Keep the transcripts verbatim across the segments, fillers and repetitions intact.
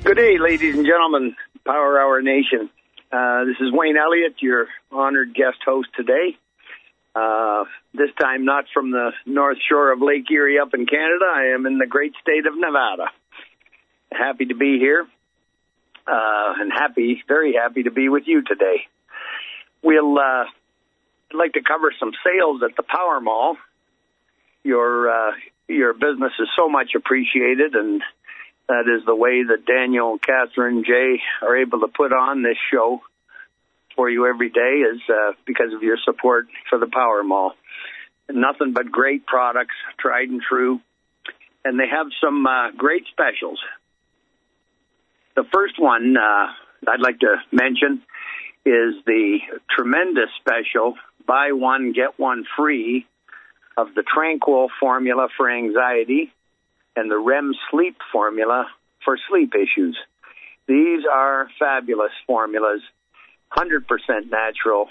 Good day, ladies and gentlemen, Power Hour Nation. Uh, this is Wayne Elliott, your honored guest host today. Uh, this time not from the north shore of Lake Erie up in Canada. I am in the great state of Nevada. Happy to be here, uh, and happy, very happy to be with you today. We'll uh, I'd like to cover some sales at the Power Mall. Your uh, your business is so much appreciated, and that is the way that Daniel, Catherine, Jay are able to put on this show for you every day is uh, because of your support for the Power Mall. Nothing but great products, tried and true, and they have some uh, great specials. The first one uh, I'd like to mention is the tremendous special, buy one, get one free, of the Tranquil formula for anxiety and the R E M sleep formula for sleep issues. These are fabulous formulas, one hundred percent natural,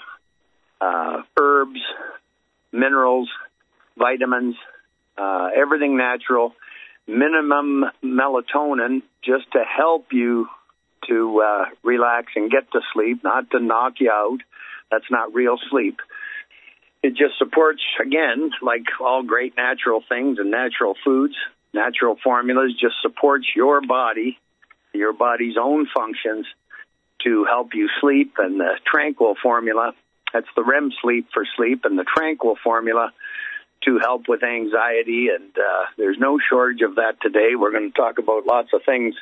uh, herbs, minerals, vitamins, uh, everything natural, minimum melatonin just to help you to uh, relax and get to sleep, not to knock you out. That's not real sleep. It just supports, again, like all great natural things and natural foods, natural formulas just supports your body, your body's own functions to help you sleep. And the Tranquil formula, that's the R E M sleep for sleep, and the Tranquil formula to help with anxiety. And uh, there's no shortage of that today. We're going to talk about lots of things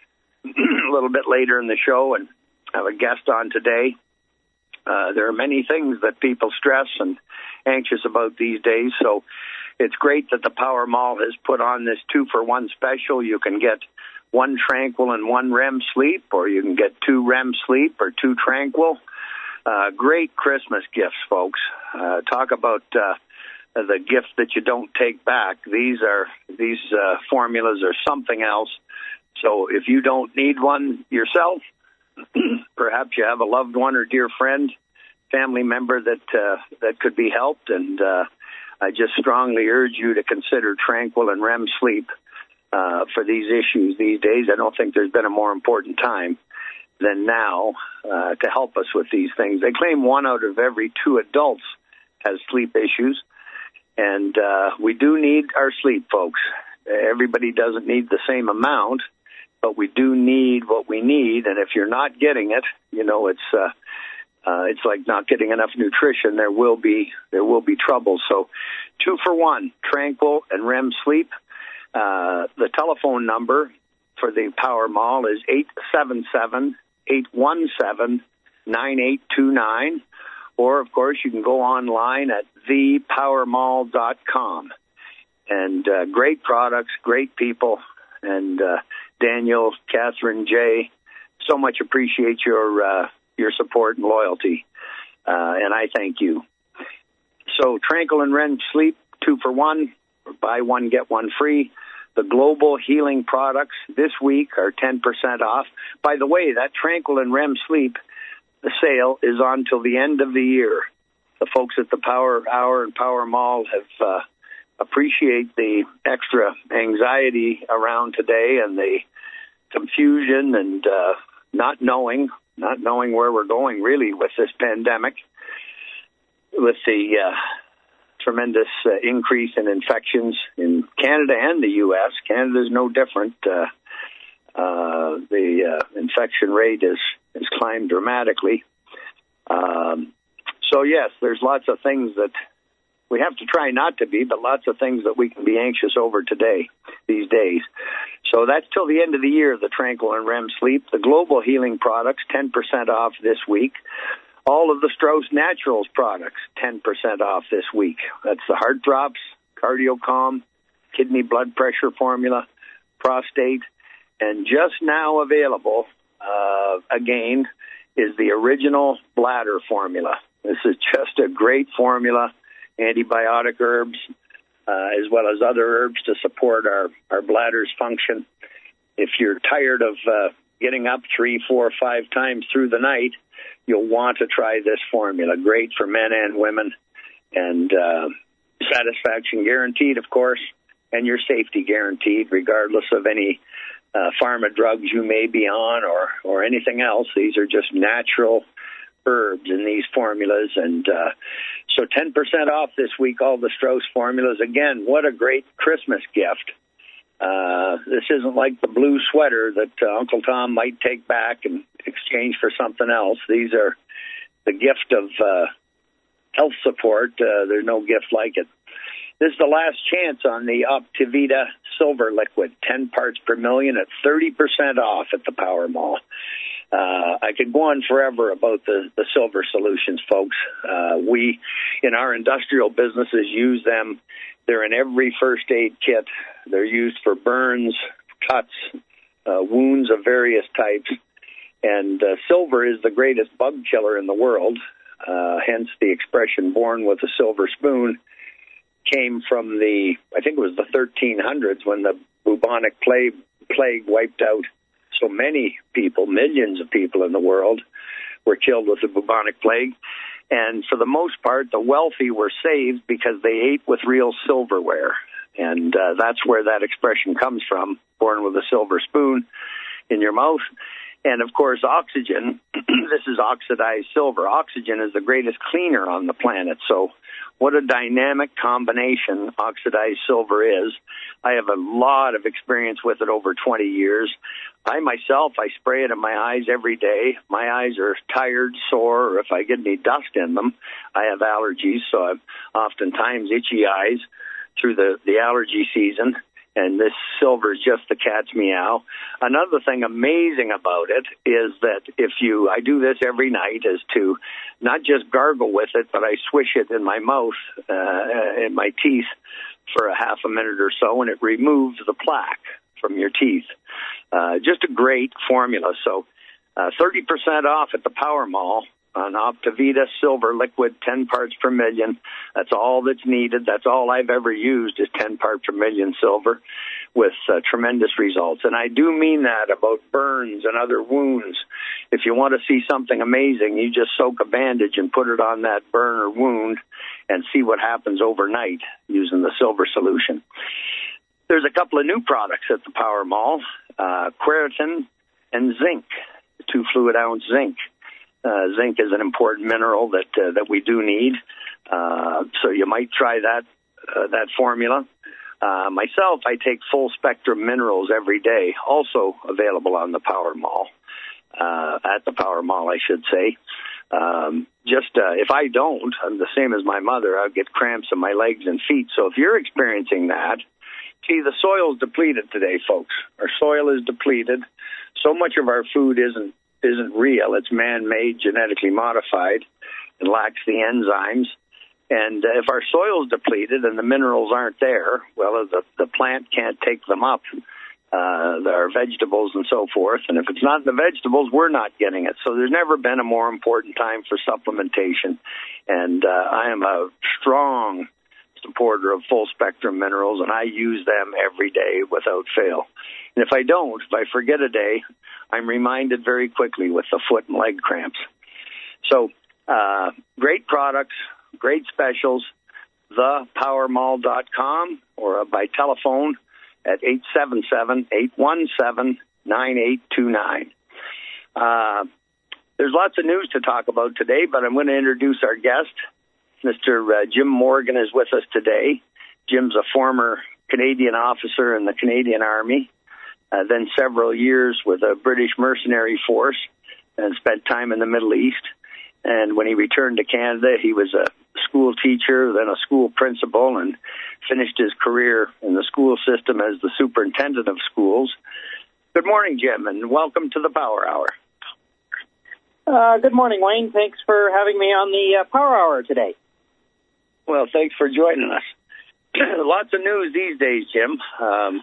a little bit later in the show and have a guest on today. Uh, there are many things that people stress and anxious about these days, so it's great that the Power Mall has put on this two-for-one special. You can get one Tranquil and one R E M sleep, or you can get two R E M sleep or two Tranquil. Uh, great Christmas gifts, folks. Uh, talk about uh, the gift that you don't take back. These are these uh, formulas are something else. So if you don't need one yourself, perhaps you have a loved one or dear friend, family member that uh, that could be helped, and uh, I just strongly urge you to consider Tranquil and R E M sleep uh, for these issues these days. I don't think there's been a more important time than now uh, to help us with these things. They claim one out of every two adults has sleep issues, and uh, we do need our sleep, folks. Everybody doesn't need the same amount, but we do need what we need, and if you're not getting it, you know, it's uh, uh, it's like not getting enough nutrition. There will be there will be trouble. So, two for one, Tranquil and R E M sleep. Uh, the telephone number for the Power Mall is eight seven seven, eight one seven, nine eight two nine, or of course you can go online at the power mall dot com. And uh, great products, great people, and uh, Daniel, Catherine, Jay, so much appreciate your uh, your support and loyalty, uh, and I thank you. So Tranquil and R E M sleep, two for one, buy one, get one free. The Global Healing products this week are ten percent off. By the way, that Tranquil and R E M sleep, the sale is on till the end of the year. The folks at the Power Hour and Power Mall have uh, appreciate the extra anxiety around today and the confusion and uh, not knowing, not knowing where we're going really with this pandemic, with the uh, tremendous uh, increase in infections in Canada and the U S Canada's no different. Uh, uh, the uh, infection rate is has climbed dramatically. Um, so yes, there's lots of things that we have to try not to be, but lots of things that we can be anxious over today, these days. So that's till the end of the year, the Tranquil and R E M sleep. The Global Healing products, ten percent off this week. All of the Strauss Naturals products, ten percent off this week. That's the Heart Drops, CardioCalm, Kidney Blood Pressure Formula, Prostate, and just now available, uh, again, is the Original Bladder Formula. This is just a great formula. Antibiotic herbs, uh, as well as other herbs to support our, our bladder's function. If you're tired of uh, getting up three, four, five times through the night, you'll want to try this formula. Great for men and women, and uh, satisfaction guaranteed, of course, and your safety guaranteed, regardless of any uh, pharma drugs you may be on or, or anything else. These are just natural herbs in these formulas. And uh, so ten percent off this week, all the Strauss formulas. Again, what a great Christmas gift. Uh, this isn't like the blue sweater that uh, Uncle Tom might take back and exchange for something else. These are the gift of uh, health support. Uh, there's no gift like it. This is the last chance on the Optivita Silver Liquid, ten parts per million at thirty percent off at the Power Mall. Uh, I could go on forever about the, the silver solutions, folks. Uh, we, in our industrial businesses, use them. They're in every first aid kit. They're used for burns, cuts, uh, wounds of various types. And uh, silver is the greatest bug killer in the world, uh, hence the expression born with a silver spoon came from the, I think it was the thirteen hundreds when the bubonic plague, plague wiped out so many people, millions of people in the world were killed with the bubonic plague. And for the most part, the wealthy were saved because they ate with real silverware. And uh, that's where that expression comes from, born with a silver spoon in your mouth. And, of course, oxygen, this is oxidized silver. Oxygen is the greatest cleaner on the planet. So what a dynamic combination oxidized silver is. I have a lot of experience with it over twenty years. I myself, I spray it in my eyes every day. My eyes are tired, sore, or if I get any dust in them, I have allergies, so I've oftentimes itchy eyes through the, the allergy season. And this silver is just the cat's meow. Another thing amazing about it is that if you, I do this every night, is to not just gargle with it, but I swish it in my mouth, uh, in my teeth for a half a minute or so, and it removes the plaque from your teeth. Uh, just a great formula. So uh, thirty percent off at the Power Mall on Optivita Silver Liquid, ten parts per million. That's all that's needed. That's all I've ever used is ten parts per million silver with uh, tremendous results. And I do mean that about burns and other wounds. If you want to see something amazing, you just soak a bandage and put it on that burn or wound and see what happens overnight using the silver solution. There's a couple of new products at the Power Mall, uh, Quercetin and zinc, two fluid ounce zinc. Uh, zinc is an important mineral that uh, that we do need, uh, so you might try that uh, that formula. Uh, myself, I take full spectrum minerals every day, also available on the Power Mall, uh, at the Power Mall, I should say. Um, just uh, if I don't, I'm the same as my mother. I'll get cramps in my legs and feet. So if you're experiencing that, see, the soil is depleted today, folks. Our soil is depleted. So much of our food isn't isn't real. It's man-made, genetically modified, and lacks the enzymes. And uh, if our soil is depleted and the minerals aren't there, well, the, the plant can't take them up, uh, our vegetables and so forth. And if it's not in the vegetables, we're not getting it. So there's never been a more important time for supplementation. And uh, I am a strong supporter of full-spectrum minerals, and I use them every day without fail. And if I don't, if I forget a day, I'm reminded very quickly with the foot and leg cramps. So uh, great products, great specials, the power mall dot com or by telephone at eight seven seven, eight one seven, nine eight two nine. Uh, there's lots of news to talk about today, but I'm going to introduce our guest. Mister Uh, Jim Morgan is with us today. Jim's a former Canadian officer in the Canadian Army, uh, then several years with a British mercenary force, and spent time in the Middle East. And when he returned to Canada, he was a school teacher, then a school principal, and finished his career in the school system as the superintendent of schools. Good morning, Jim, and welcome to the Power Hour. Uh, good morning, Wayne. Thanks for having me on the uh, Power Hour today. Well, thanks for joining us. Lots of news these days, Jim. Um,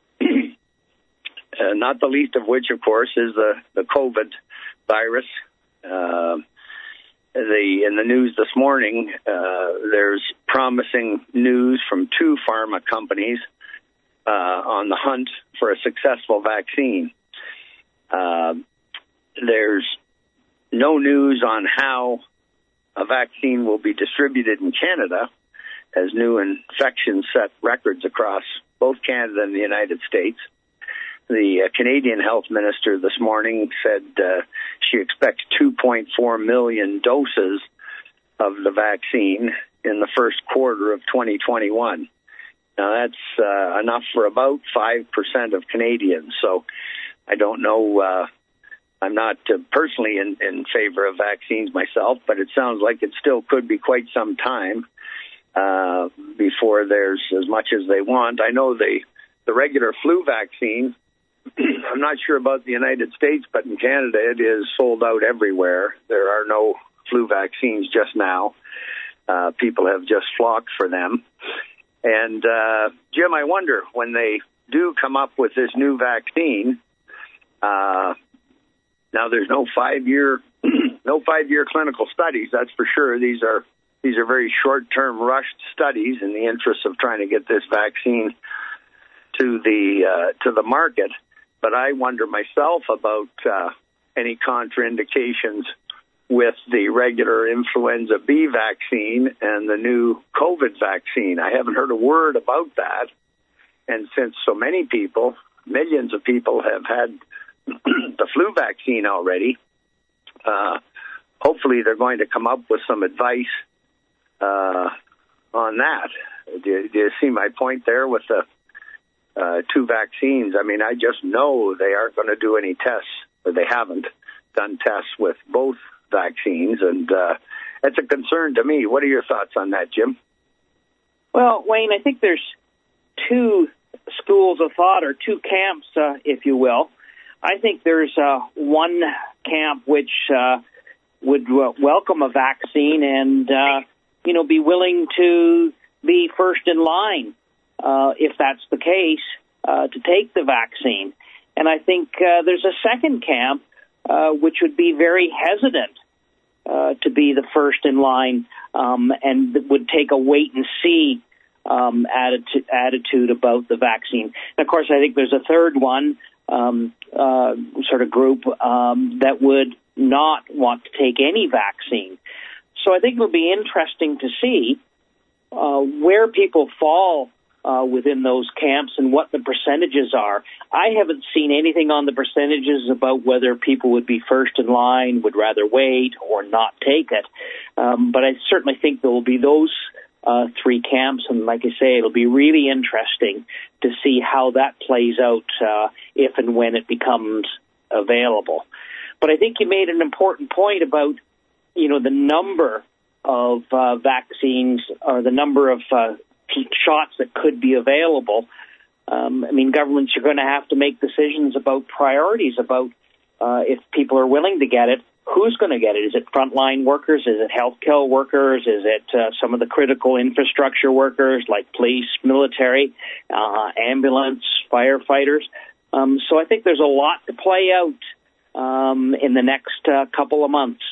uh, not the least of which, of course, is the, the COVID virus. Uh, the in the news this morning, uh, there's promising news from two pharma companies uh, on the hunt for a successful vaccine. Uh, there's no news on how a vaccine will be distributed in Canada, as new infections set records across both Canada and the United States. the uh, Canadian health minister this morning said uh, she expects two point four million doses of the vaccine in the first quarter of twenty twenty-one. Now, that's uh, enough for about five percent of Canadians. So I don't know. Uh, I'm not uh, personally in, in favor of vaccines myself, but it sounds like it still could be quite some time uh, before there's as much as they want. I know the, the regular flu vaccine, I'm not sure about the United States, but in Canada it is sold out everywhere. There are no flu vaccines just now. Uh, people have just flocked for them. And, uh, Jim, I wonder, when they do come up with this new vaccine, uh, now there's no five-year no five-year clinical studies, that's for sure. These are these are very short-term rushed studies in the interest of trying to get this vaccine to the uh, to the market. But I wonder myself about uh, any contraindications with the regular influenza B vaccine and the new COVID vaccine. I haven't heard a word about that. And since so many people, millions of people have had the flu vaccine already, uh, hopefully they're going to come up with some advice uh, on that. Do, do you see my point there with the uh, two vaccines? I mean, I just know they aren't going to do any tests, or they haven't done tests with both vaccines, and uh, that's a concern to me. What are your thoughts on that, Jim? Well, Wayne, I think there's two schools of thought, or two camps, uh, if you will. I think there's uh, one camp which uh, would uh, welcome a vaccine and, uh, you know, be willing to be first in line, uh, if that's the case, uh, to take the vaccine. And I think uh, there's a second camp uh, which would be very hesitant uh, to be the first in line um, and would take a wait-and-see um, attitude, attitude about the vaccine. And, of course, I think there's a third one, Um, uh, sort of group um, that would not want to take any vaccine. So I think it'll be interesting to see uh, where people fall uh, within those camps and what the percentages are. I haven't seen anything on the percentages about whether people would be first in line, would rather wait, or not take it. Um, but I certainly think there will be those Uh, three camps, and like I say, it'll be really interesting to see how that plays out uh, if and when it becomes available. But I think you made an important point about, you know, the number of uh, vaccines or the number of uh, shots that could be available. Um, I mean, governments are going to have to make decisions about priorities, about uh, if people are willing to get it. Who's going to get it? Is it frontline workers? Is it healthcare workers? Is it uh, some of the critical infrastructure workers like police, military, uh, ambulance, firefighters? Um, so I think there's a lot to play out um, in the next uh, couple of months.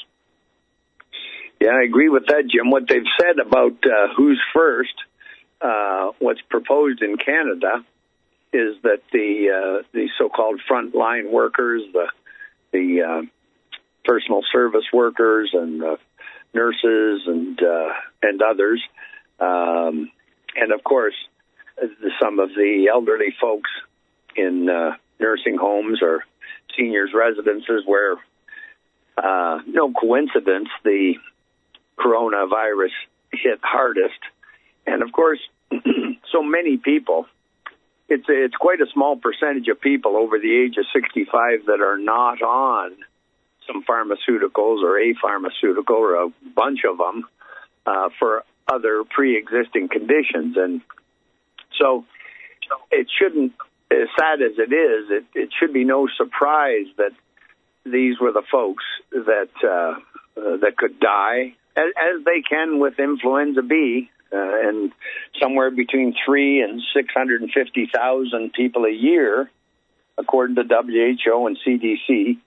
Yeah, I agree with that, Jim. What they've said about uh, who's first, uh, what's proposed in Canada, is that the uh, the so-called frontline workers, the the uh, personal service workers and uh, nurses and uh, and others, um, and of course some of the elderly folks in uh, nursing homes or seniors' residences, where uh, no coincidence the coronavirus hit hardest, and of course so many people. It's a, it's quite a small percentage of people over the age of sixty-five that are not on some pharmaceuticals or a pharmaceutical or a bunch of them uh, for other pre-existing conditions. And so it shouldn't, as sad as it is, it, it should be no surprise that these were the folks that uh, uh, that could die, as, as they can with influenza B, uh, and somewhere between three and six hundred and fifty thousand people a year, according to W H O and C D C,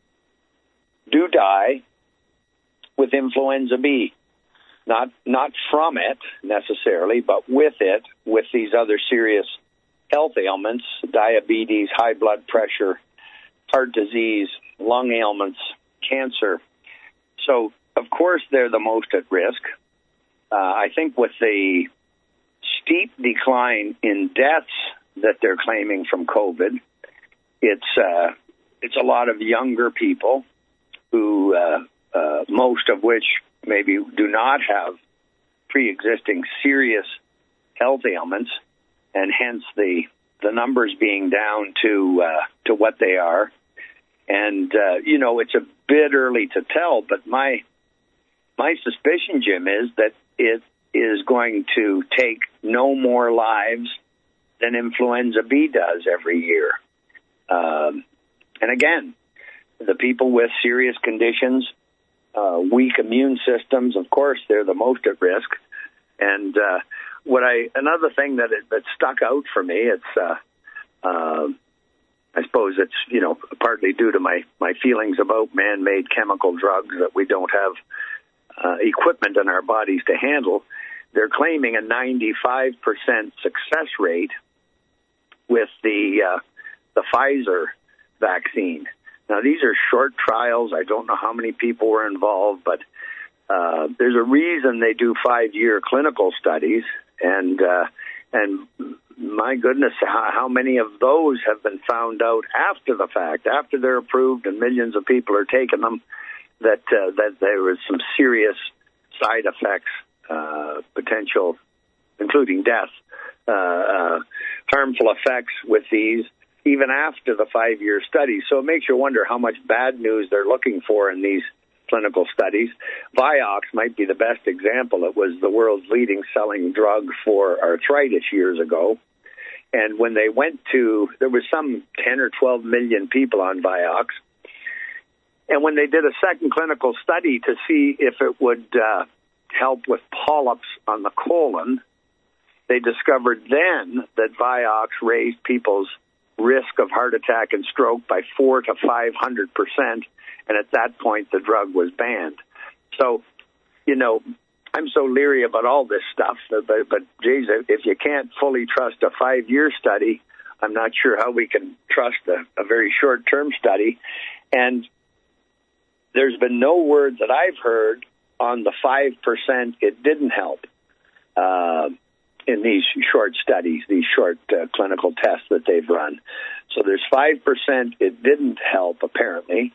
do die with influenza B. Not not from it necessarily, but with it, with these other serious health ailments, diabetes, high blood pressure, heart disease, lung ailments, cancer. So, of course, they're the most at risk. Uh, I think with the steep decline in deaths that they're claiming from COVID, it's uh, it's a lot of younger people who, uh, uh, most of which maybe do not have pre-existing serious health ailments, and hence the the numbers being down to uh, to what they are. And uh, you know, it's a bit early to tell, but my my suspicion, Jim, is that it is going to take no more lives than influenza B does every year. Um, and again, the people with serious conditions, uh, weak immune systems, of course, they're the most at risk. And uh, what I another thing that it, that stuck out for me, it's uh, uh, I suppose it's you know partly due to my my feelings about man-made chemical drugs that we don't have uh, equipment in our bodies to handle. They're claiming a ninety-five percent success rate with the uh, the Pfizer vaccine. Now, these are short trials. I don't know how many people were involved, but uh, there's a reason they do five-year clinical studies, and uh, and my goodness, how, how many of those have been found out after the fact, after they're approved and millions of people are taking them, that uh, that there was some serious side effects, uh, potential, including death, uh, uh, harmful effects with these, even after the five-year study. So it makes you wonder how much bad news they're looking for in these clinical studies. Vioxx might be the best example. It was the world's leading selling drug for arthritis years ago. And when they went to, there was some ten or twelve million people on Vioxx. And when they did a second clinical study to see if it would uh, help with polyps on the colon, they discovered then that Vioxx raised people's risk of heart attack and stroke by four to five hundred percent, and at that point the drug was banned. So, you know, I'm so leery about all this stuff, but, but geez, if you can't fully trust a five-year study, I'm not sure how we can trust a, a very short-term study. And there's been no word that I've heard on the five percent it didn't help uh, in these short studies, these short uh, clinical tests that they've run. So there's five percent it didn't help, apparently.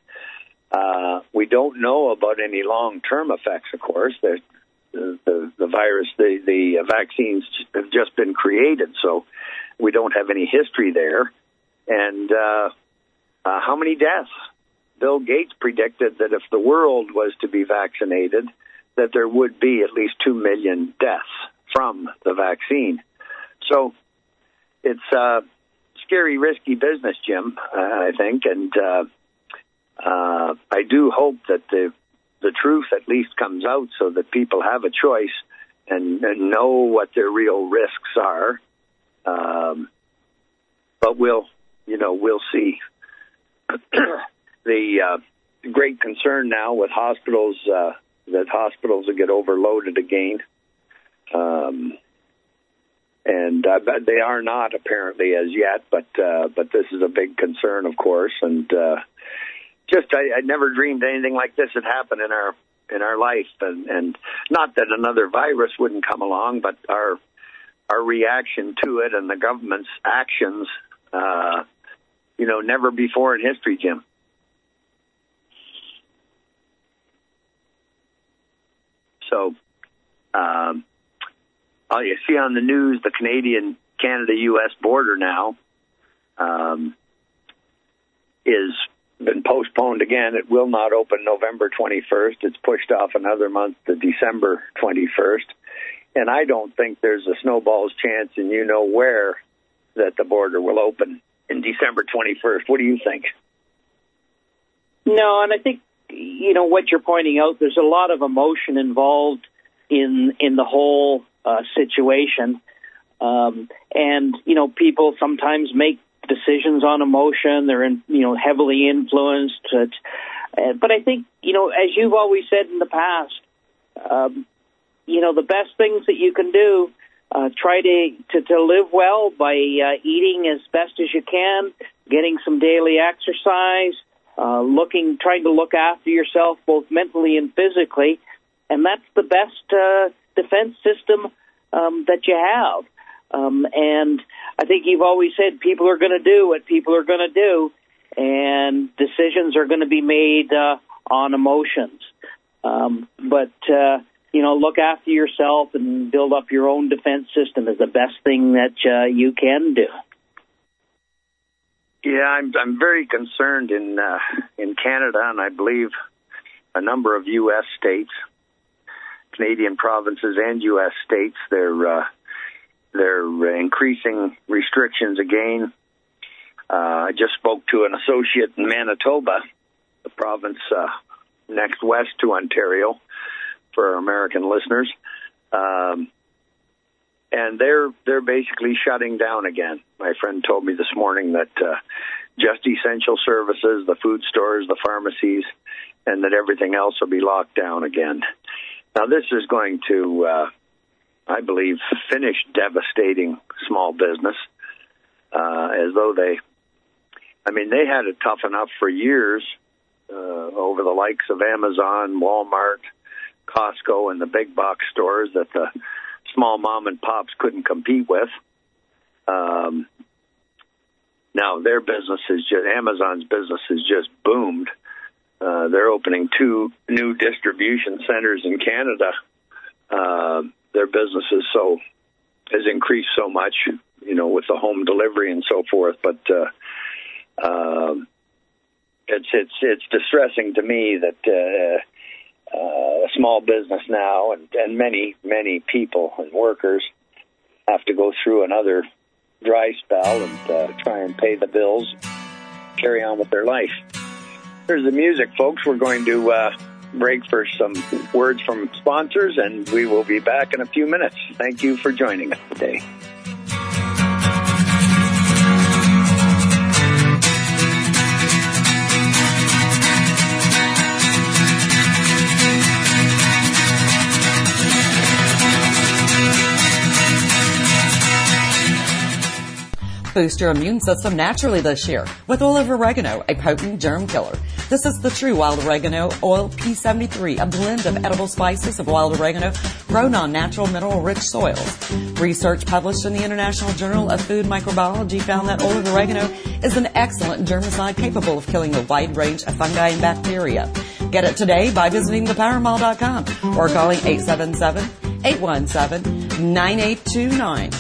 Uh, we don't know about any long-term effects, of course. The, the, the virus, the, the vaccines have just been created, so we don't have any history there. And uh, uh, how many deaths? Bill Gates predicted that if the world was to be vaccinated, that there would be at least two million deaths from the vaccine. So it's a scary, risky business, Jim, uh, I think. And uh, uh, I do hope that the the truth at least comes out so that people have a choice and, and know what their real risks are. Um, but we'll, you know, we'll see. The uh, great concern now with hospitals, uh, that hospitals will get overloaded again. Um, and uh, they are not apparently as yet, but uh, but this is a big concern, of course. And uh, just I, I never dreamed anything like this had happened in our in our life, and, and not that another virus wouldn't come along, but our our reaction to it and the government's actions, uh, you know, never before in history, Jim. So, um, oh, you see on the news the Canadian-Canada-U S border now um, is been postponed again. It will not open November twenty-first. It's pushed off another month to December twenty-first. And I don't think there's a snowball's chance, and you know where, that the border will open in December twenty-first. What do you think? No, and I think, you know, what you're pointing out, there's a lot of emotion involved in in the whole uh, situation. Um, and, you know, people sometimes make decisions on emotion. They're, in, you know, heavily influenced. Uh, but I think, you know, as you've always said in the past, um, you know, the best things that you can do, uh, try to, to, to live well by uh, eating as best as you can, getting some daily exercise, Uh, looking, trying to look after yourself both mentally and physically, and that's the best uh, defense system um, that you have. Um, and I think you've always said people are going to do what people are going to do, and decisions are going to be made uh, on emotions. Um, but, uh, you know, look after yourself and build up your own defense system is the best thing that uh, you can do. Yeah, I'm I'm very concerned in uh, in Canada, and I believe a number of U S states, Canadian provinces and U S states, they're uh, they're increasing restrictions again. Uh, I just spoke to an associate in Manitoba, the province uh, next west to Ontario, for our American listeners, um, and they're they're basically shutting down again. My friend told me this morning that uh, just essential services, the food stores, the pharmacies, and that everything else will be locked down again. Now, this is going to, uh, I believe, finish devastating small business, uh, as though they, I mean, they had it tough enough for years uh, over the likes of Amazon, Walmart, Costco, and the big box stores that the small mom and pops couldn't compete with. Um, now their business is just, Amazon's business has just boomed. Uh, they're opening two new distribution centers in Canada. Uh, their business is so, has increased so much, you know, with the home delivery and so forth. But, uh, um, it's, it's, it's distressing to me that, uh, Uh, a small business now and, and many, many people and workers have to go through another dry spell and uh, try and pay the bills, carry on with their life. Here's the music, folks. We're going to uh, break for some words from sponsors, and we will be back in a few minutes. Thank you for joining us today. Boost your immune system naturally this year with oil of oregano, a potent germ killer. This is the true wild oregano oil P seventy-three, a blend of edible spices of wild oregano grown on natural mineral-rich soils. Research published in the International Journal of Food Microbiology found that oil of oregano is an excellent germicide capable of killing a wide range of fungi and bacteria. Get it today by visiting the power mall dot com or calling eight seven seven, eight one seven, nine eight two nine.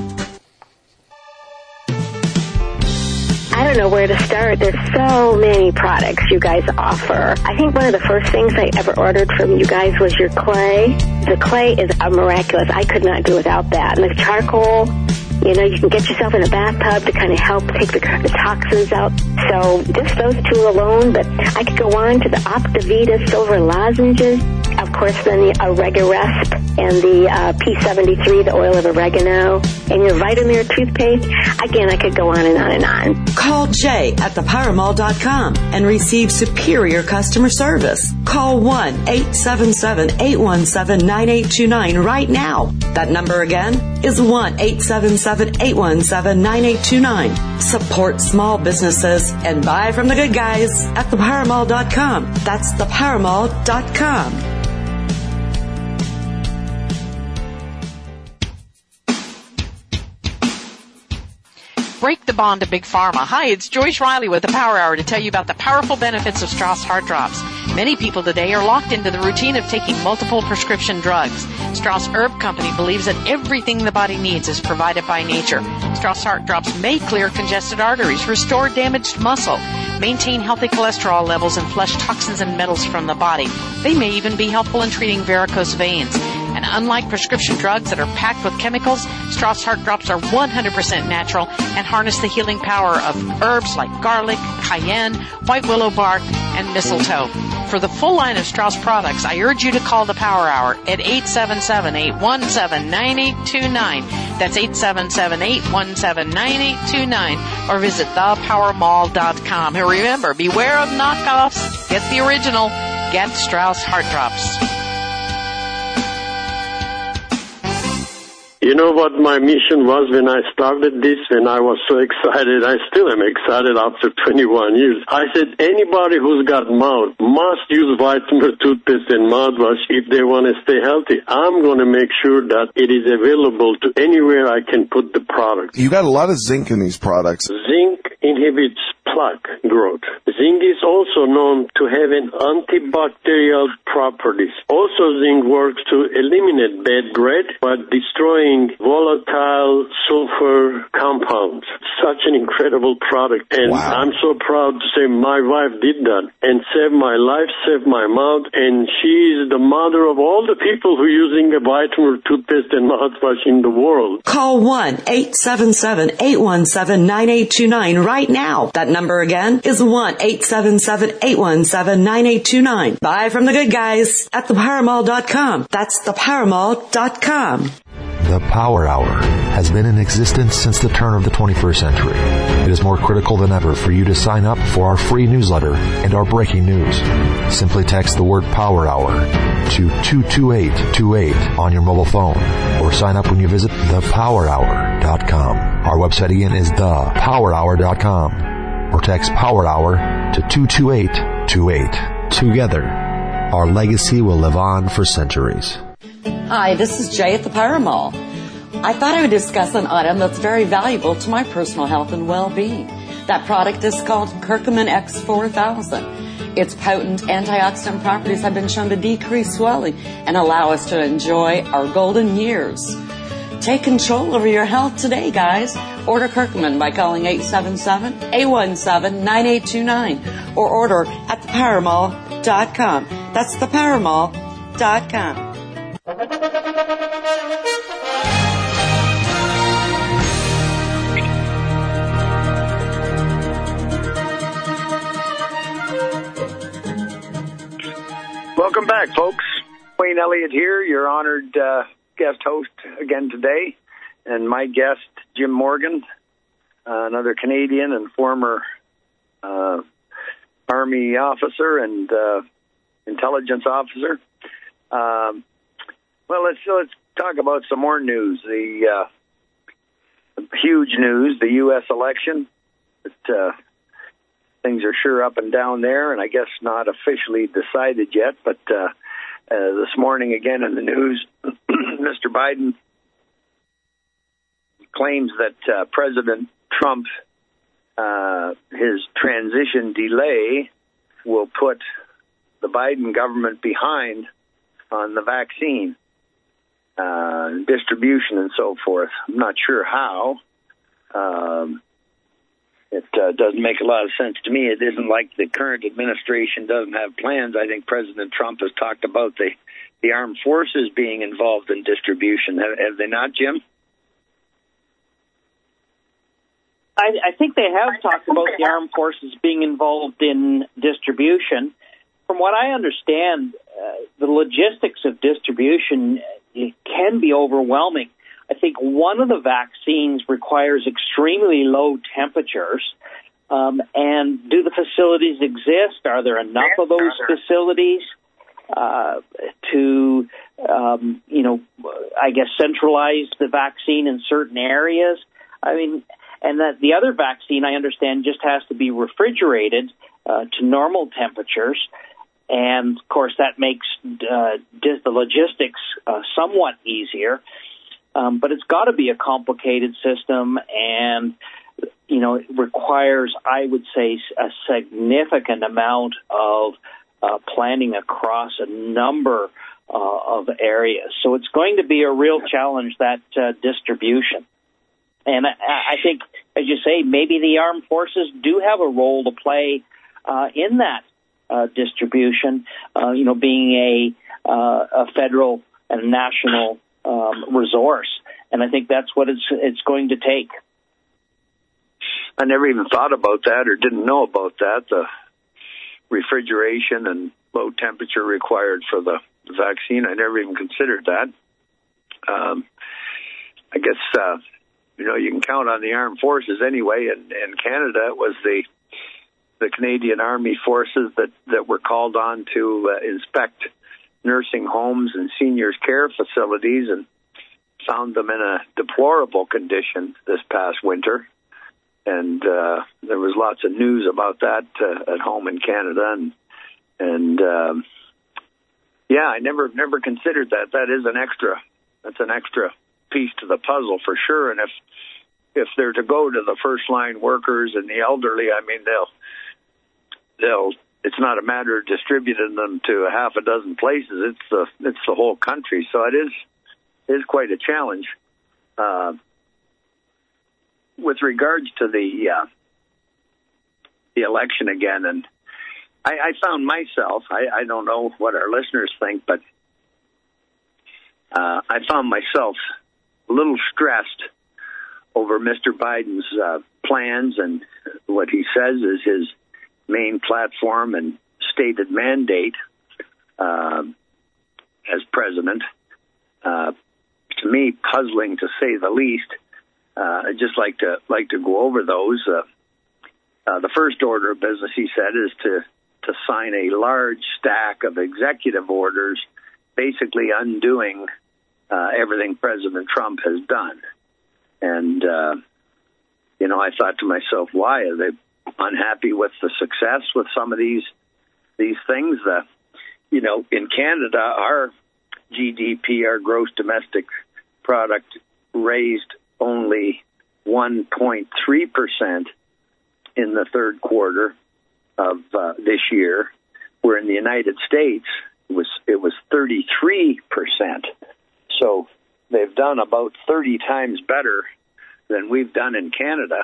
I don't know where to start. There's so many products you guys offer. I think one of the first things I ever ordered from you guys was your clay. The clay is a miraculous. I could not do without that. And the charcoal, you know, you can get yourself in a bathtub to kind of help take the, the toxins out. So just those two alone, but I could go on to the Optivita silver lozenges. Of course, then the Oregarest and the uh, P seventy-three, the oil of oregano, and your Vitamir toothpaste. Again, I could go on and on and on. Call Jay at the power mall dot com and receive superior customer service. Call one eight seven seven, eight one seven, nine eight two nine right now. That number again is one eight seven seven, eight one seven, nine eight two nine. Support small businesses and buy from the good guys at the power mall dot com. That's the power mall dot com. Break the bond to Big Pharma. Hi, it's Joyce Riley with the Power Hour to tell you about the powerful benefits of Strauss Heart Drops. Many people today are locked into the routine of taking multiple prescription drugs. Strauss Herb Company believes that everything the body needs is provided by nature. Strauss Heart Drops may clear congested arteries, restore damaged muscle, maintain healthy cholesterol levels, and flush toxins and metals from the body. They may even be helpful in treating varicose veins. And unlike prescription drugs that are packed with chemicals, Strauss Heart Drops are one hundred percent natural and harness the healing power of herbs like garlic, cayenne, white willow bark, and mistletoe. For the full line of Strauss products, I urge you to call the Power Hour at eight seven seven, eight one seven, nine eight two nine. That's eight seven seven, eight one seven, nine eight two nine. Or visit the power mall dot com. And remember, beware of knockoffs. Get the original. Get Strauss Heart Drops. You know what my mission was when I started this, and I was so excited. I still am excited after twenty-one years. I said anybody who's got mouth must use Vitamir toothpaste and mouthwash if they want to stay healthy. I'm going to make sure that it is available to anywhere I can put the product. You got a lot of zinc in these products. Zinc inhibits plaque growth. Zinc is also known to have an antibacterial properties. Also, zinc works to eliminate bad breath by destroying volatile sulfur compounds. Such an incredible product. And wow. I'm so proud to say my wife did that and saved my life, saved my mouth, and she is the mother of all the people who are using a vitamin toothpaste and mouthwash in the world. Call one eight seven seven, eight one seven, nine eight two nine right now. That number again is one eight seven seven, eight one seven, nine eight two nine. Buy from the good guys at the power mall dot com. That's the power mall dot com. The Power Hour has been in existence since the turn of the twenty-first century. It is more critical than ever for you to sign up for our free newsletter and our breaking news. Simply text the word Power Hour to two two eight two eight on your mobile phone or sign up when you visit the power hour dot com. Our website again is the power hour dot com or text Power Hour to two two eight two eight. Together, our legacy will live on for centuries. Hi, this is Jay at the Power Mall. I thought I would discuss an item that's very valuable to my personal health and well-being. That product is called Curcumin X four thousand. Its potent antioxidant properties have been shown to decrease swelling and allow us to enjoy our golden years. Take control over your health today, guys. Order Curcumin by calling eight seven seven, eight one seven, nine eight two nine or order at the power mall dot com. That's the power mall dot com. Welcome back, folks. Wayne Elliott here, your honored uh, guest host again today. And my guest, Jim Morgan, uh, another Canadian and former uh, Army officer and uh, intelligence officer. Um, well, let's let's talk about some more news. The, uh, the huge news, the U S election. It, uh, things are sure up and down there, and I guess not officially decided yet. But uh, uh, this morning, again in the news, Mister Biden claims that uh, President Trump, uh, his transition delay will put the Biden government behind on the vaccine uh, distribution and so forth. I'm not sure how. Um, it uh, doesn't make a lot of sense to me. It isn't like the current administration doesn't have plans. I think President Trump has talked about the, the armed forces being involved in distribution. Have, have they not, Jim? I, I think they have talked about the armed forces being involved in distribution. From what I understand, uh, the logistics of distribution can be overwhelming. I think one of the vaccines requires extremely low temperatures. Um, and do the facilities exist? Are there enough of those facilities uh, to, um, you know, I guess centralize the vaccine in certain areas? I mean, and that the other vaccine, I understand, just has to be refrigerated uh, to normal temperatures. And, of course, that makes uh, the logistics uh, somewhat easier. Um, but it's got to be a complicated system, and, you know, it requires, I would say, a significant amount of uh, planning across a number uh, of areas. So it's going to be a real challenge, that uh, distribution. And I, I think, as you say, maybe the armed forces do have a role to play uh, in that uh, distribution, uh, you know, being a, uh, a federal and national um, resource. And I think that's what it's it's going to take. I never even thought about that or didn't know about that, the refrigeration and low temperature required for the vaccine. I never even considered that. Um, I guess... Uh, You know, you can count on the armed forces anyway. And in Canada, it was the the Canadian Army forces that, that were called on to uh, inspect nursing homes and seniors' care facilities and found them in a deplorable condition this past winter. And uh, there was lots of news about that uh, at home in Canada. And, and um, yeah, I never never considered that. That is an extra. That's an extra piece to the puzzle for sure. And if if they're to go to the first line workers and the elderly, I mean, they'll, they'll, it's not a matter of distributing them to a half a dozen places. It's the, it's the whole country. So it is, is quite a challenge. Uh, with regards to the, uh, the election again, and I, I found myself, I, I don't know what our listeners think, but uh, I found myself a little stressed over Mister Biden's uh, plans and what he says is his main platform and stated mandate uh, as president. Uh, to me, puzzling to say the least. Uh, I'd just like to like to go over those. Uh, uh, the first order of business, he said, is to to sign a large stack of executive orders, basically undoing uh, everything President Trump has done. And, uh, you know, I thought to myself, why? Are they unhappy with the success with some of these these things? Uh, you know, in Canada, our G D P, our gross domestic product, raised only one point three percent in the third quarter of uh, this year, where in the United States it was it was thirty-three percent. So they've done about thirty times better than we've done in Canada,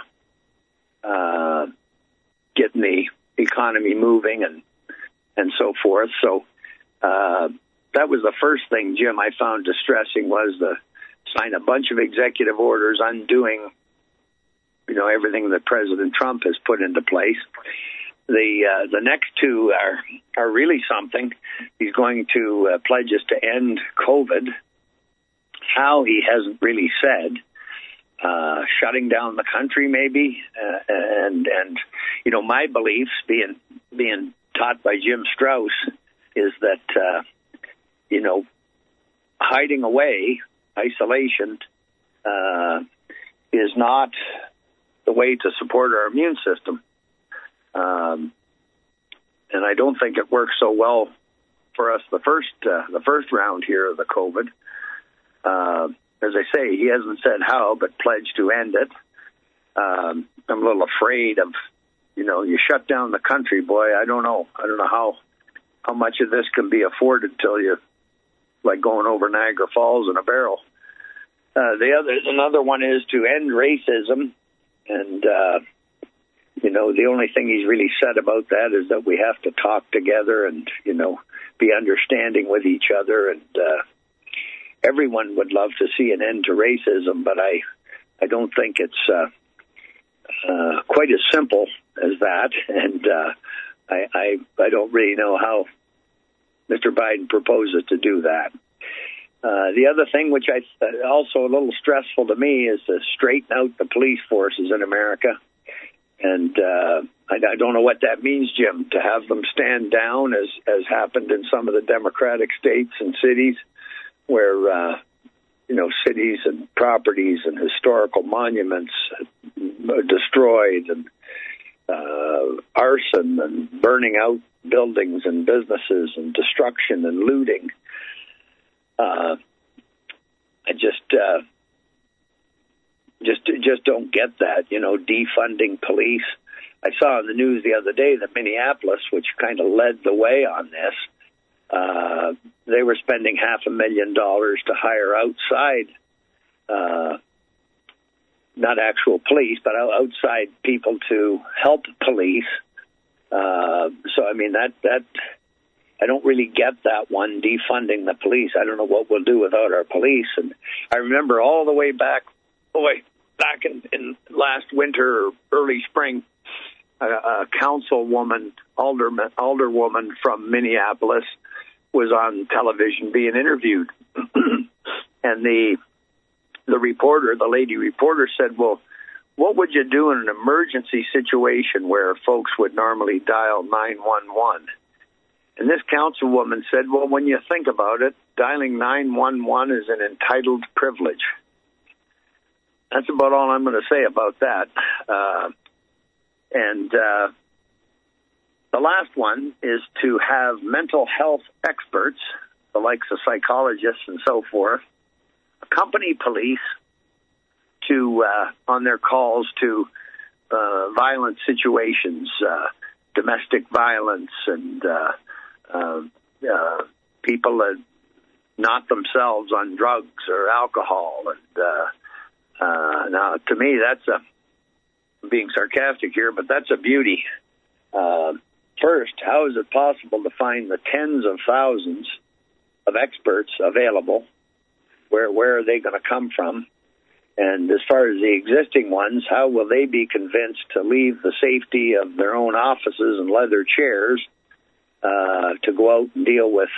uh, getting the economy moving and and so forth. So uh, that was the first thing, Jim, I found distressing, was the sign a bunch of executive orders undoing, you know, everything that President Trump has put into place. The uh, the next two are are really something. He's going to uh, pledge us to end COVID. How, he hasn't really said. Uh, shutting down the country, maybe, uh, and and you know, my beliefs, being being taught by Jim Strauss, is that uh, you know, hiding away, isolation, uh, is not the way to support our immune system. Um, and I don't think it worked so well for us the first uh, the first round here of the COVID. Uh, as I say, he hasn't said how, but pledged to end it. Um, I'm a little afraid of, you know, you shut down the country, boy. I don't know. I don't know how how much of this can be afforded till you, like going over Niagara Falls in a barrel. Uh, the other another one is to end racism, and uh, you know, the only thing he's really said about that is that we have to talk together and, you know, be understanding with each other. And uh, everyone would love to see an end to racism, but I, I don't think it's uh, uh, quite as simple as that. And uh, I, I, I don't really know how Mister Biden proposes to do that. Uh, the other thing, which I uh, also a little stressful to me, is to straighten out the police forces in America. And uh, I, I don't know what that means, Jim, to have them stand down, as as happened in some of the Democratic states and cities, where uh, you know, cities and properties and historical monuments are destroyed, and uh, arson and burning out buildings and businesses and destruction and looting. Uh, I just. Uh, Just just don't get that, you know, defunding police. I saw in the news the other day that Minneapolis, which kind of led the way on this, uh, they were spending half a million dollars to hire outside, uh, not actual police, but outside people to help police. Uh, so, I mean, that, that I don't really get that one, defunding the police. I don't know what we'll do without our police. And I remember all the way back, boy, back in, in last winter or early spring, a, a councilwoman, alderman, alderwoman from Minneapolis was on television being interviewed. And the the reporter, the lady reporter, said, well, what would you do in an emergency situation where folks would normally dial nine one one? And this councilwoman said, well, when you think about it, dialing nine one one is an entitled privilege. That's about all I'm going to say about that. Uh, and uh, the last one is to have mental health experts, the likes of psychologists and so forth, accompany police to uh, on their calls to uh, violent situations, uh, domestic violence, and uh, uh, uh, people that not themselves on drugs or alcohol. And uh, uh, now, to me, that's a I'm being sarcastic here, but that's a beauty. Uh, first, how is it possible to find the tens of thousands of experts available? Where where are they going to come from? And as far as the existing ones, how will they be convinced to leave the safety of their own offices and leather chairs uh, to go out and deal with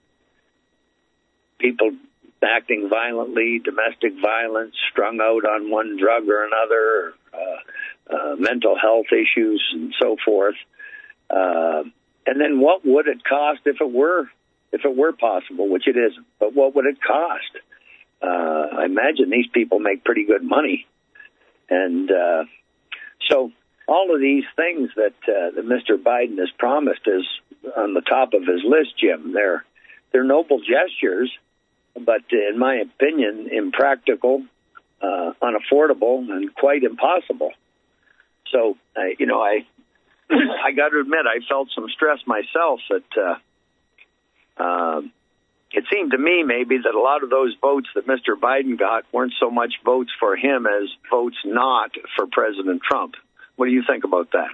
people acting violently, domestic violence, strung out on one drug or another, uh, uh, mental health issues, and so forth? Uh, and then, what would it cost if it were if it were possible, which it isn't? But what would it cost? Uh, I imagine these people make pretty good money, and uh, so all of these things that uh, that Mister Biden has promised is on the top of his list, Jim. They're they're noble gestures, but in my opinion, impractical, uh, unaffordable, and quite impossible. So, uh, you know, I I got to admit, I felt some stress myself that uh, uh, it seemed to me maybe that a lot of those votes that Mister Biden got weren't so much votes for him as votes not for President Trump. What do you think about that?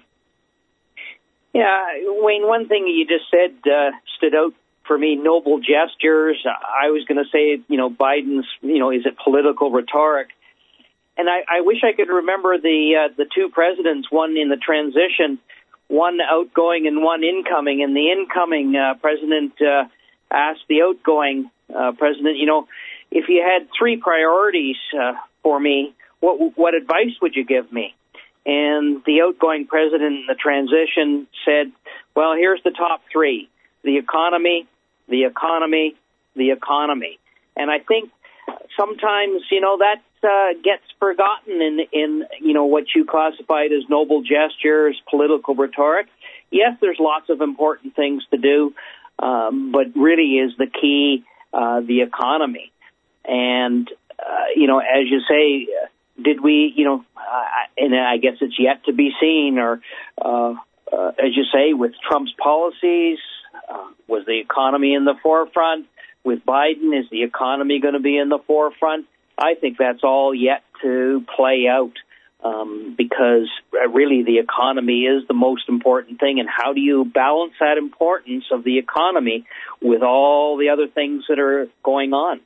Yeah, Wayne, one thing you just said uh, stood out for me, noble gestures. I was going to say, you know, Biden's, you know, is it political rhetoric? And I, I wish I could remember the uh, the two presidents, one in the transition, one outgoing and one incoming. And the incoming uh, president uh, asked the outgoing uh, president, you know, if you had three priorities uh, for me, what what advice would you give me? And the outgoing president in the transition said, well, here's the top three: the economy, the economy, the economy. And I think sometimes, you know, that uh, gets forgotten in, in, you know, what you classified as noble gestures, political rhetoric. Yes, there's lots of important things to do, um, but really is the key uh, the economy. And, uh, you know, as you say, did we, you know, uh, and I guess it's yet to be seen, or uh, uh, as you say, with Trump's policies, uh, was the economy in the forefront? With Biden, is the economy going to be in the forefront? I think that's all yet to play out, um, because really the economy is the most important thing. And how do you balance that importance of the economy with all the other things that are going on?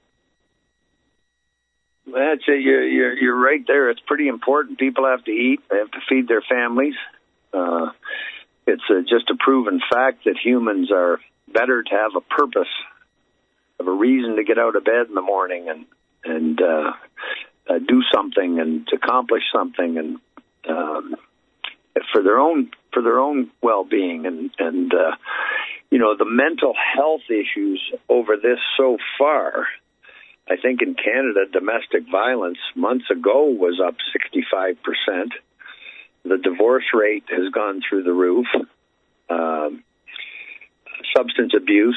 That's a, you're, you're, you're right there. It's pretty important. People have to eat. They have to feed their families. Uh, it's a, just a proven fact that humans are better to have a purpose, have a reason to get out of bed in the morning and and uh, uh, do something and to accomplish something, and um, for their own for their own well-being. And and uh, you know, the mental health issues over this so far. I think in Canada, domestic violence months ago was up sixty-five percent. The divorce rate has gone through the roof. Um, substance abuse,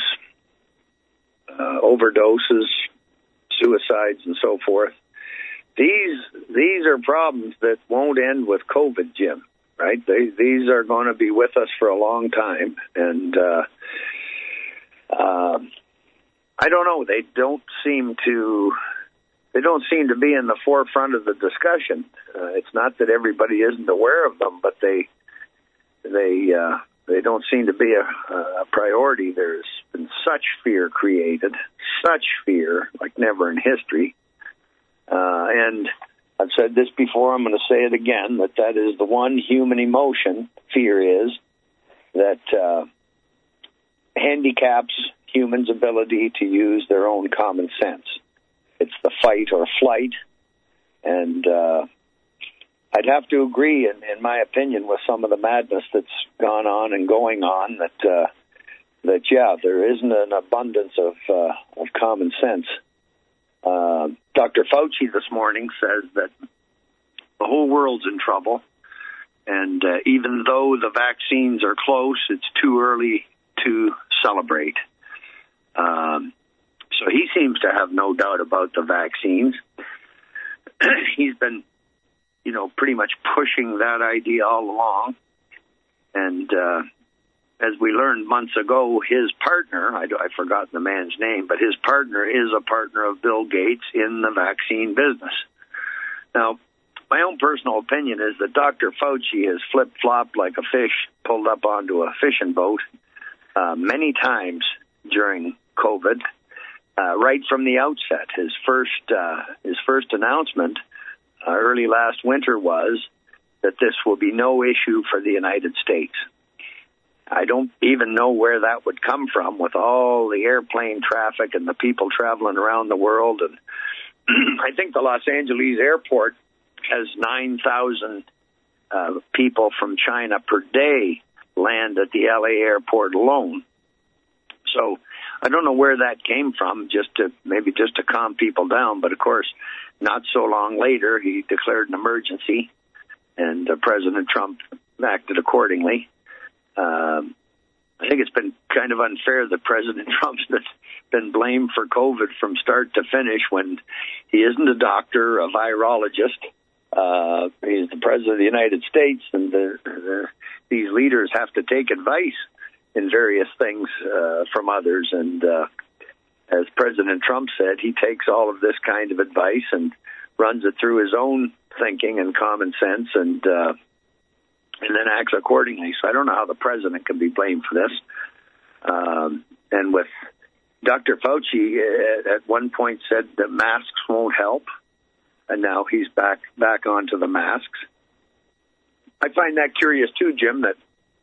uh, overdoses, suicides, and so forth. These these are problems that won't end with COVID, Jim. Right? They, these are going to be with us for a long time, and uh, uh, I don't know. They don't seem to. They don't seem to be in the forefront of the discussion. Uh, it's not that everybody isn't aware of them, but they they uh, they don't seem to be a, a priority. There's been such fear created, such fear like never in history. Uh, and I've said this before. I'm going to say it again. That that is the one human emotion. Fear is that uh, handicaps humans' ability to use their own common sense. It's the fight or flight, and uh, I'd have to agree, in, in my opinion, with some of the madness that's gone on and going on. That uh, that yeah, there isn't an abundance of uh, of common sense. Uh, Doctor Fauci this morning says that the whole world's in trouble, and uh, even though the vaccines are close, it's too early to celebrate. Um, so he seems to have no doubt about the vaccines. he's been, you know, pretty much pushing that idea all along. And uh, as we learned months ago, his partner, I, I've forgotten the man's name, but his partner is a partner of Bill Gates in the vaccine business. Now, my own personal opinion is that Doctor Fauci has flip-flopped like a fish pulled up onto a fishing boat uh, many times during COVID, uh, right from the outset. His first, uh, his first announcement uh, early last winter was that this will be no issue for the United States. I don't even know where that would come from with all the airplane traffic and the people traveling around the world. And I think the Los Angeles airport has nine thousand uh, people from China per day land at the L A airport alone. So I don't know where that came from, just to maybe just to calm people down. But of course, not so long later, he declared an emergency, and uh, President Trump acted accordingly. Um, I think it's been kind of unfair that President Trump's been, been blamed for COVID from start to finish when he isn't a doctor, a virologist. Uh, he's the President of the United States, and the, the, these leaders have to take advice in various things uh, from others. And uh, as President Trump said, he takes all of this kind of advice and runs it through his own thinking and common sense, and uh, and then acts accordingly. So I don't know how the president can be blamed for this. Um, and with Doctor Fauci uh, at one point said that masks won't help, and now he's back back onto the masks. I find that curious too, Jim, that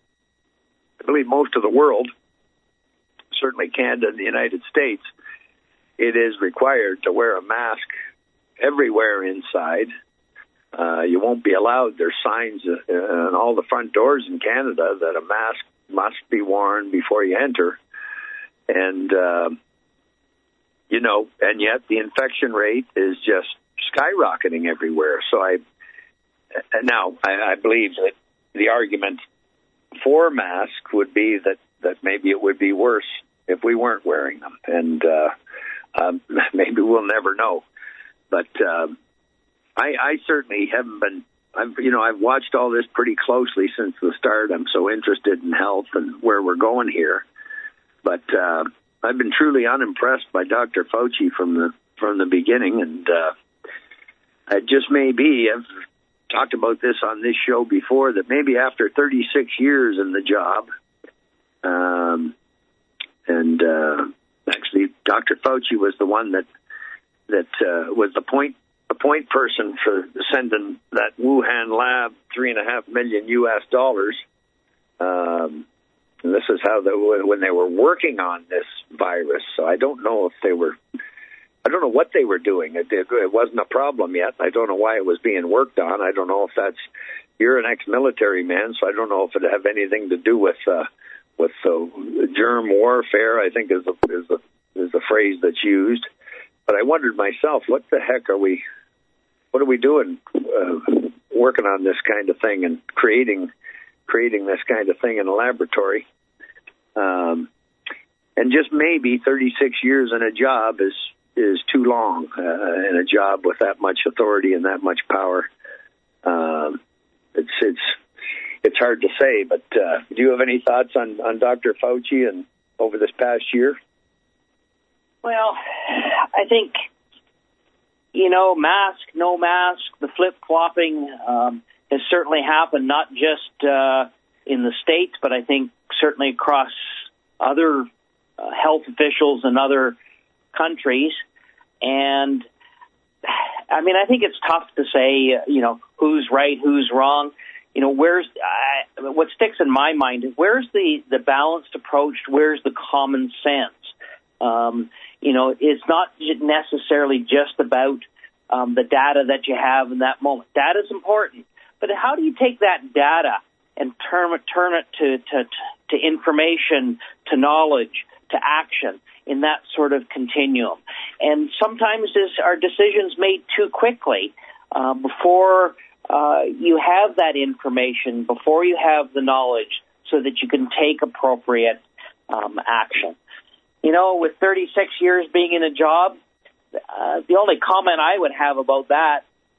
I believe most of the world, certainly Canada and the United States, it is required to wear a mask everywhere inside. Uh, you won't be allowed. There's signs uh, on all the front doors in Canada that a mask must be worn before you enter. And, uh, you know, and yet the infection rate is just skyrocketing everywhere. So I, now I, I believe that the argument for masks would be that, that maybe it would be worse if we weren't wearing them. And, uh, um, maybe we'll never know. But, um, I, I certainly haven't been, I've, you know, I've watched all this pretty closely since the start. I'm so interested in health and where we're going here. But uh, I've been truly unimpressed by Doctor Fauci from the from the beginning. And uh, it just may be, I've talked about this on this show before, that maybe after thirty-six years in the job, um, and uh, actually Doctor Fauci was the one that, that uh, was the point a point person for sending that Wuhan lab three and a half million U S dollars. Um, and this is how they, when they were working on this virus. So I don't know if they were, I don't know what they were doing. It, it, it wasn't a problem yet. I don't know why it was being worked on. I don't know if that's, you're an ex-military man, so I don't know if it have anything to do with, uh, with uh, germ warfare, I think is the, is the, is the phrase that's used. But I wondered myself, what the heck are we, what are we doing, uh, working on this kind of thing and creating, creating this kind of thing in a laboratory? Um, and just maybe thirty-six years in a job is, is too long, uh, in a job with that much authority and that much power. Um, it's, it's, it's hard to say, but, uh, do you have any thoughts on, on Doctor Fauci and over this past year? Well, I think, you know, mask, no mask, the flip-flopping um, has certainly happened, not just uh, in the States, but I think certainly across other uh, health officials in other countries. And, I mean, I think it's tough to say, uh, you know, who's right, who's wrong. You know, where's, uh, what sticks in my mind is where's the, the balanced approach, where's the common sense? Um, you know, it's not necessarily just about um, the data that you have in that moment. Data is important, but how do you take that data and turn it, turn it to, to, to information, to knowledge, to action in that sort of continuum? And sometimes this, are decisions made too quickly uh, before uh, you have that information, before you have the knowledge, so that you can take appropriate um, action. You know, with thirty-six years being in a job, uh, the only comment I would have about that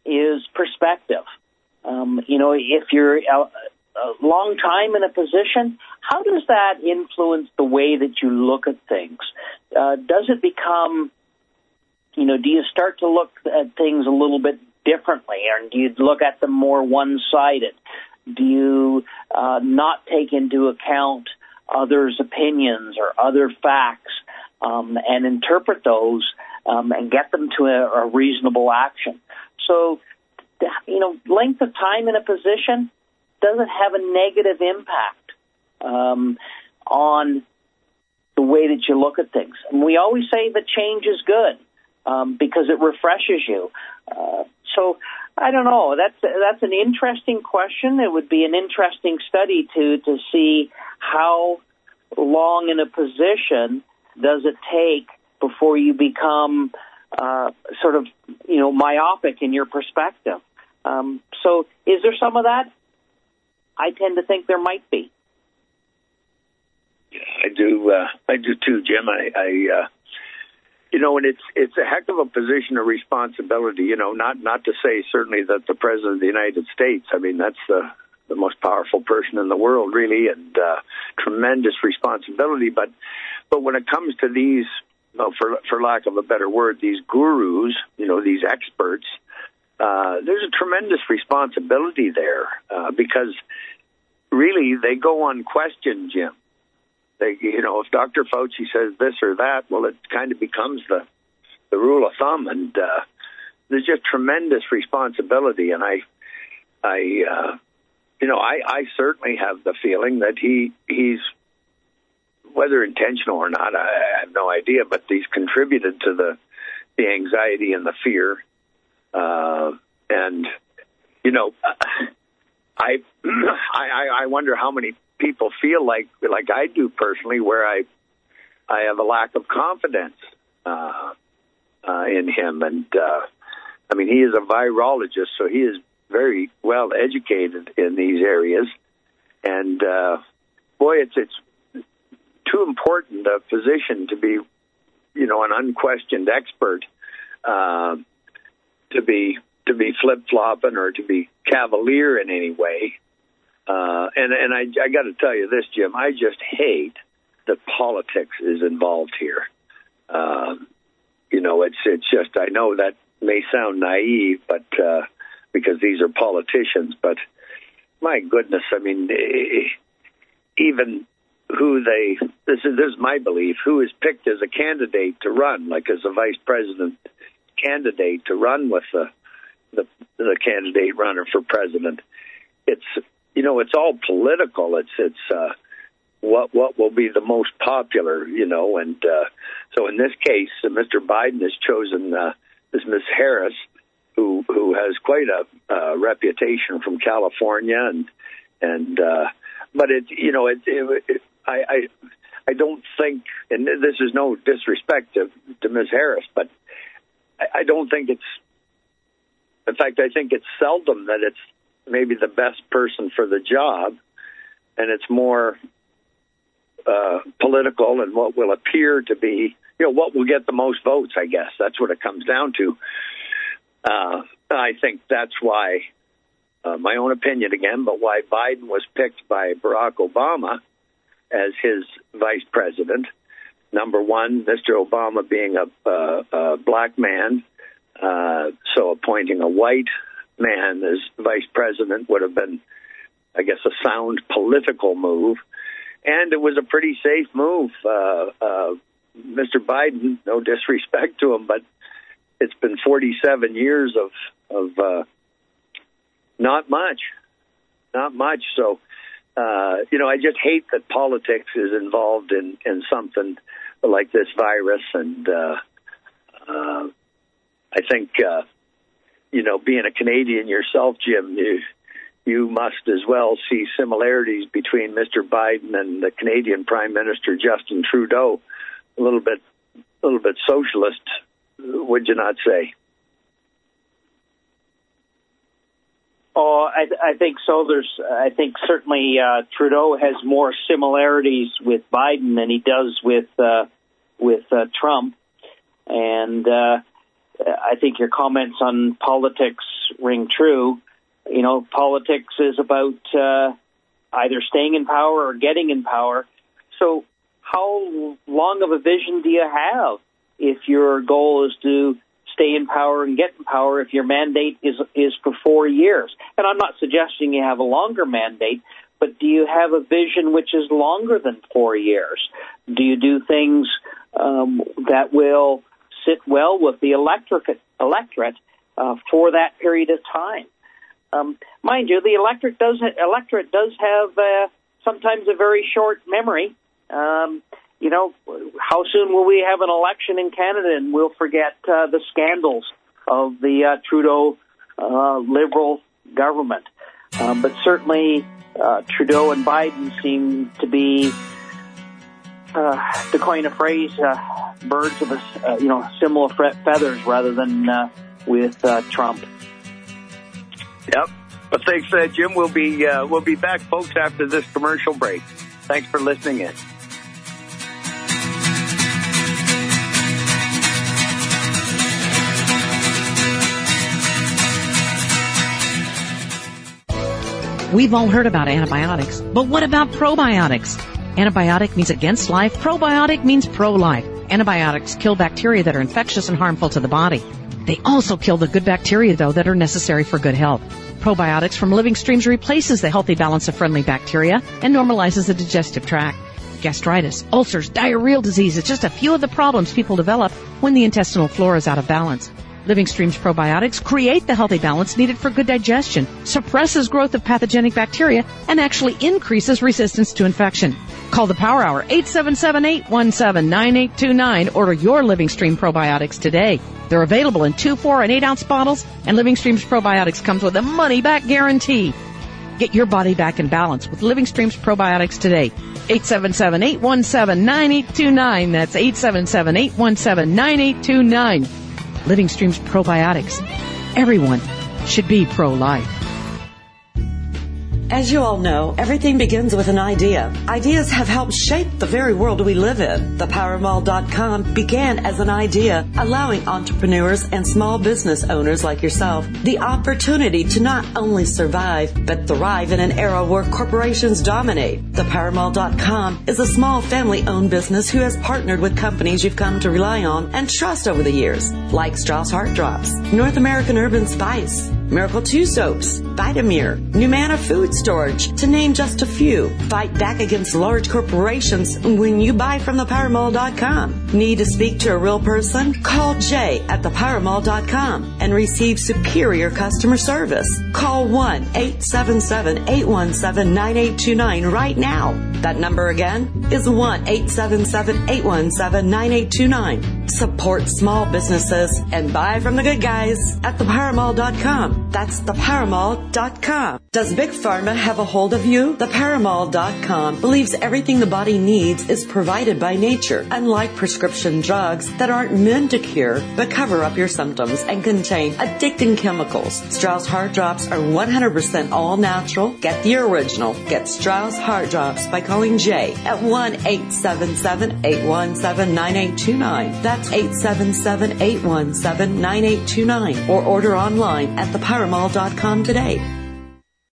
is perspective. Um, you know, if you're a, a long time in a position, how does that influence the way that you look at things? Uh, does it become, you know, do you start to look at things a little bit differently, or do you look at them more one-sided? Do you uh, not take into account others' opinions or other facts um, and interpret those um, and get them to a, a reasonable action? So, you know, length of time in a position doesn't have a negative impact um, on the way that you look at things. And we always say that change is good um, because it refreshes you. Uh, so, I don't know. That's that's an interesting question. It would be an interesting study to to see how long in a position does it take before you become uh, sort of, you know, myopic in your perspective. Um, so is there some of that? I tend to think there might be. Yeah, I do. Uh, I do too, Jim. I, I uh, you know, and it's it's a heck of a position of responsibility. You know, not not to say certainly that the President of the United States. I mean, that's the the most powerful person in the world, really, and uh, tremendous responsibility. But but when it comes to these, well, for for lack of a better word, these gurus, you know, these experts, uh, there's a tremendous responsibility there uh, because really they go unquestioned, Jim. They, you know, if Doctor Fauci says this or that, well, it kind of becomes the the rule of thumb, and uh, there's just tremendous responsibility. And I, I, uh, you know, I, I certainly have the feeling that he he's, whether intentional or not, I, I have no idea, but he's contributed to the the anxiety and the fear, uh, and you know, I, I I wonder how many people feel like like I do personally, where I I have a lack of confidence uh, uh, in him, and uh, I mean, he is a virologist, so he is very well educated in these areas, and uh, boy, it's it's too important a position to be, you know, an unquestioned expert uh, to be to be flip flopping or to be cavalier in any way. Uh, and and I, I got to tell you this, Jim, I just hate that politics is involved here. Um, you know, it's it's just, I know that may sound naive, but uh, because these are politicians, but my goodness, I mean, even who they, this is, this is my belief, who is picked as a candidate to run, like as a vice president candidate to run with the the, the candidate runner for president. It's, you know, it's all political. It's it's uh, what what will be the most popular, you know. And uh, so in this case, uh, Mister Biden has chosen uh, this Miz Harris, who who has quite a uh, reputation from California, and and uh, but it you know it, it, it I, I I don't think, and this is no disrespect to, to Miz Harris, but I, I don't think it's. In fact, I think it's seldom that it's maybe the best person for the job, and it's more uh, political and what will appear to be, you know, what will get the most votes, I guess. That's what it comes down to. Uh, I think that's why, uh, my own opinion again, but why Biden was picked by Barack Obama as his vice president. Number one, Mister Obama being a, a, a black man, uh, so appointing a white man as vice president would have been, I guess, a sound political move. And it was a pretty safe move. Uh, uh, Mister Biden, no disrespect to him, but it's been forty-seven years of, of uh, not much, not much. So, uh, you know, I just hate that politics is involved in, in something like this virus. And uh, uh, I think... Uh, You know, being a Canadian yourself, Jim, you, you must as well see similarities between Mister Biden and the Canadian Prime Minister Justin Trudeau. A little bit, a little bit socialist, would you not say? Oh, I, I think so. There's, I think certainly uh, Trudeau has more similarities with Biden than he does with uh, with uh, Trump, and. Uh, I think your comments on politics ring true. You know, politics is about uh, either staying in power or getting in power. So how long of a vision do you have if your goal is to stay in power and get in power if your mandate is is for four years? And I'm not suggesting you have a longer mandate, but do you have a vision which is longer than four years? Do you do things um, that will sit well with the electorate, electorate uh, for that period of time? Um, mind you, the electorate does electorate does have uh, sometimes a very short memory. Um, you know, how soon will we have an election in Canada and we'll forget uh, the scandals of the uh, Trudeau uh, Liberal government? Um, but certainly, uh, Trudeau and Biden seem to be, uh, to coin a phrase, uh, birds of a uh, you know similar feathers rather than uh, with uh, Trump. Yep. Well, thanks, uh, Jim. We'll be uh, we'll be back, folks, after this commercial break. Thanks for listening in. We've all heard about antibiotics, but what about probiotics? Antibiotic means against life. Probiotic means pro-life. Antibiotics kill bacteria that are infectious and harmful to the body. They also kill the good bacteria, though, that are necessary for good health. Probiotics from Living Streams replaces the healthy balance of friendly bacteria and normalizes the digestive tract. Gastritis, ulcers, diarrheal disease is just a few of the problems people develop when the intestinal flora is out of balance. Living Streams probiotics create the healthy balance needed for good digestion, suppresses growth of pathogenic bacteria, and actually increases resistance to infection. Call the Power Hour, eight seven seven, eight one seven, nine eight two nine. Order your Living Stream probiotics today. They're available in two, four, and eight ounce bottles, and Living Streams probiotics comes with a money-back guarantee. Get your body back in balance with Living Streams probiotics today. eight seven seven, eight one seven, nine eight two nine. That's eight seven seven, eight one seven, nine eight two nine. Living Streams probiotics. Everyone should be pro-life. As you all know, everything begins with an idea. Ideas have helped shape the very world we live in. The Power Mall dot com began as an idea, allowing entrepreneurs and small business owners like yourself the opportunity to not only survive, but thrive in an era where corporations dominate. The Power Mall dot com is a small family-owned business who has partnered with companies you've come to rely on and trust over the years, like Strauss Heart Drops, North American Urban Spice, Miracle two Soaps, Vitamir, Numana Food Storage, to name just a few. Fight back against large corporations when you buy from the Power Mall dot com. Need to speak to a real person? Call Jay at the Power Mall dot com and receive superior customer service. Call one eight seven seven, eight one seven, nine eight two nine right now. That number again is one eight seven seven, eight one seven, nine eight two nine. Support small businesses and buy from the good guys at the Power Mall dot com. That's the Power Mall dot com. Does Big Pharma have a hold of you? The Power Mall dot com believes everything the body needs is provided by nature, unlike prescription drugs that aren't meant to cure but cover up your symptoms and contain addicting chemicals. Strauss Heart Drops are one hundred percent all natural. Get the original. Get Strauss Heart Drops by calling Jay at one eight seven seven, eight one seven, nine eight two nine. That's eight seven seven, eight one seven, nine eight two nine. Or order online at the Power Mall dot com today.